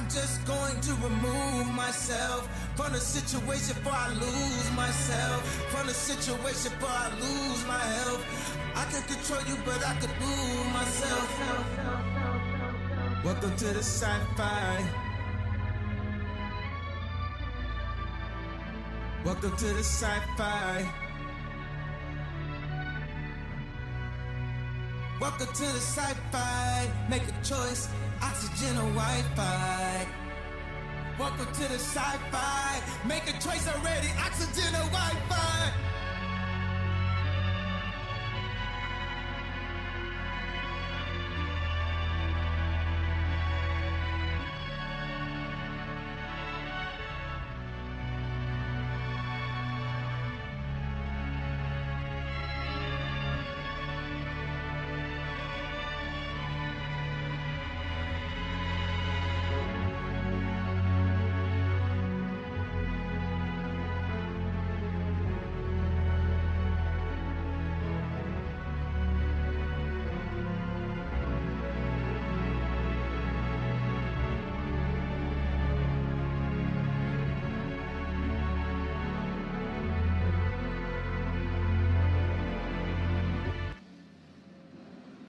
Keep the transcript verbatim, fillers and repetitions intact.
just going to remove myself from the situation before I lose myself. From the situation before I lose my health. I can control you, but I could lose myself. Welcome to the sci-fi. Welcome to the sci-fi. Welcome to the sci-fi. Make a choice, oxygen or Wi-Fi. Welcome to the sci-fi. Make a choice already, oxygen or Wi-Fi.